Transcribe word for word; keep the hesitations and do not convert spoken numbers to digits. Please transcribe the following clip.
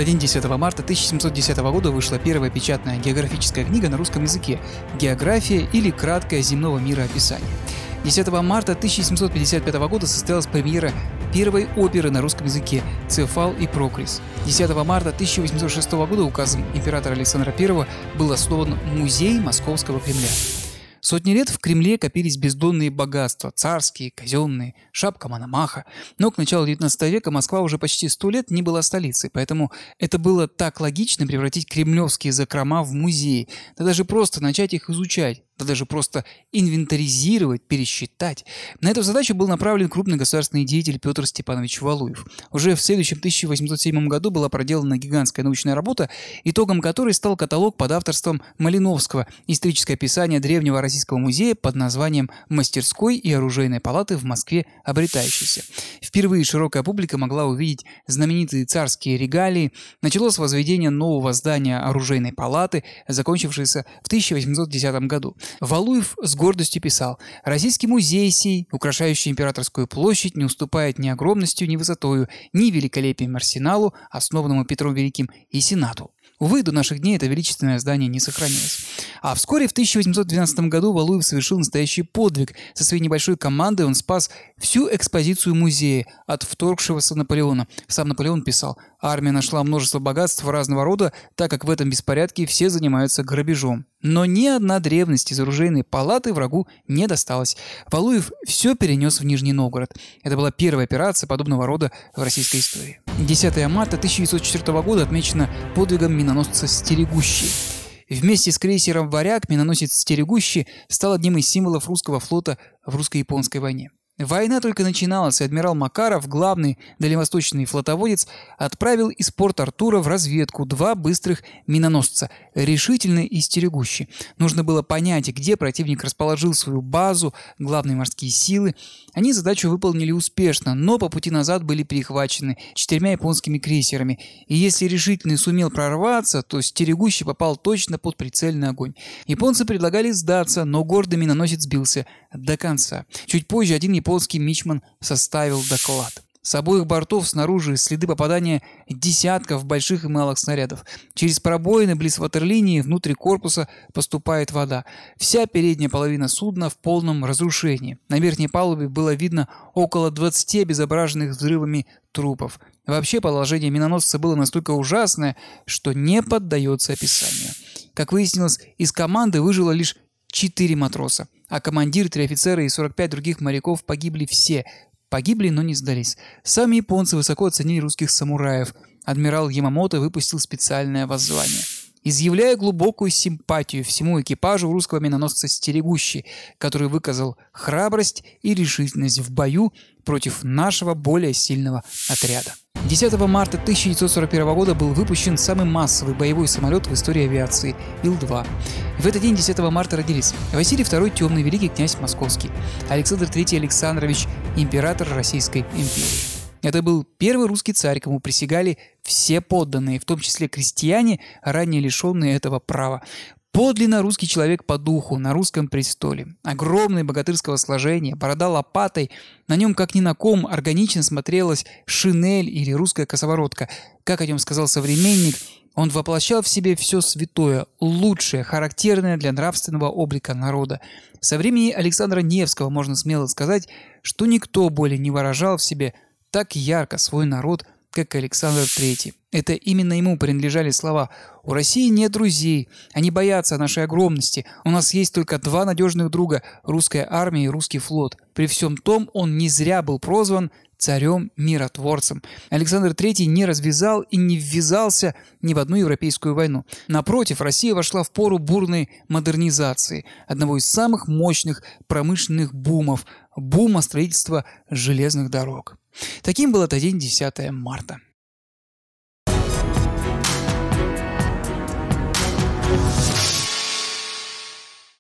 этот день, десятого марта тысяча семьсот десятого года, вышла первая печатная географическая книга на русском языке «География» или краткое земного мира описание. десятого марта тысяча семьсот пятьдесят пятого года состоялась премьера первой оперы на русском языке «Цефал и Прокрис». десятого марта тысяча восемьсот шестого года указом императора Александра Первого был основан Музей Московского Кремля. Сотни лет в Кремле копились бездонные богатства – царские, казенные, шапка Мономаха. Но к началу девятнадцатого века Москва уже почти сто лет не была столицей, поэтому это было так логично превратить кремлевские закрома в музей, да даже просто начать их изучать, да даже просто инвентаризировать, пересчитать. На эту задачу был направлен крупный государственный деятель Петр Степанович Валуев. Уже в следующем тысяча восемьсот седьмом году была проделана гигантская научная работа, итогом которой стал каталог под авторством Малиновского «Историческое описание древнего Российского музея» под названием «Мастерской и оружейной палаты в Москве обретающейся». Впервые широкая публика могла увидеть знаменитые царские регалии. Началось возведение нового здания оружейной палаты, закончившееся в тысяча восемьсот десятом году. Валуев с гордостью писал: «Российский музей сей, украшающий Императорскую площадь, не уступает ни огромностью, ни высотою, ни великолепием арсеналу, основанному Петром Великим, и Сенату». Увы, до наших дней это величественное здание не сохранилось. А вскоре, в тысяча восемьсот двенадцатом году, Валуев совершил настоящий подвиг. Со своей небольшой командой он спас всю экспозицию музея от вторгшегося Наполеона. Сам Наполеон писал: «Армия нашла множество богатств разного рода, так как в этом беспорядке все занимаются грабежом. Но ни одна древность из оружейной палаты врагу не досталась». Валуев все перенес в Нижний Новгород. Это была первая операция подобного рода в российской истории. десятого марта тысяча девятьсот четвёртого года отмечено подвигом миноносца «Стерегущий». Вместе с крейсером «Варяг» миноносец «Стерегущий» стал одним из символов русского флота в русско-японской войне. Война только начиналась, и адмирал Макаров, главный дальневосточный флотоводец, отправил из Порт-Артура в разведку два быстрых миноносца – «Решительный» и «Стерегущий». Нужно было понять, где противник расположил свою базу, главные морские силы. Они задачу выполнили успешно, но по пути назад были перехвачены четырьмя японскими крейсерами. И если «Решительный» сумел прорваться, то «Стерегущий» попал точно под прицельный огонь. Японцы предлагали сдаться, но гордый миноносец сбился до конца. Чуть позже один японский мичман составил доклад. С обоих бортов снаружи следы попадания десятков больших и малых снарядов. Через пробоины близ ватерлинии внутрь корпуса поступает вода. Вся передняя половина судна в полном разрушении. На верхней палубе было видно около двадцати обезображенных взрывами трупов. Вообще положение миноносца было настолько ужасное, что не поддается описанию. Как выяснилось, из команды выжило лишь четыре матроса, а командир, три офицера и сорок пять других моряков погибли все. Погибли, но не сдались. Сами японцы высоко оценили русских самураев. Адмирал Ямамото выпустил специальное воззвание, изъявляя глубокую симпатию всему экипажу русского миноносца «Стерегущий», который выказал храбрость и решительность в бою против нашего более сильного отряда. десятого марта тысяча девятьсот сорок первого года был выпущен самый массовый боевой самолет в истории авиации Ил два. В этот день, десятого марта, родились Василий второй Темный, великий князь Московский, Александр третий Александрович, император Российской империи. Это был первый русский царь, кому присягали все подданные, в том числе крестьяне, ранее лишенные этого права. Подлинно русский человек по духу, на русском престоле. Огромный богатырского сложения, борода лопатой, на нем как ни на ком органично смотрелась шинель или русская косоворотка. Как о нем сказал современник, он воплощал в себе все святое, лучшее, характерное для нравственного облика народа. Со времени Александра Невского можно смело сказать, что никто более не выражал в себе так ярко свой народ, как Александр третий. Это именно ему принадлежали слова: «У России нет друзей, они боятся нашей огромности. У нас есть только два надежных друга – русская армия и русский флот». При всем том он не зря был прозван царем-миротворцем. Александр третий не развязал и не ввязался ни в одну европейскую войну. Напротив, Россия вошла в пору бурной модернизации, одного из самых мощных промышленных бумов – бума строительства железных дорог. Таким был этот день, десятого марта.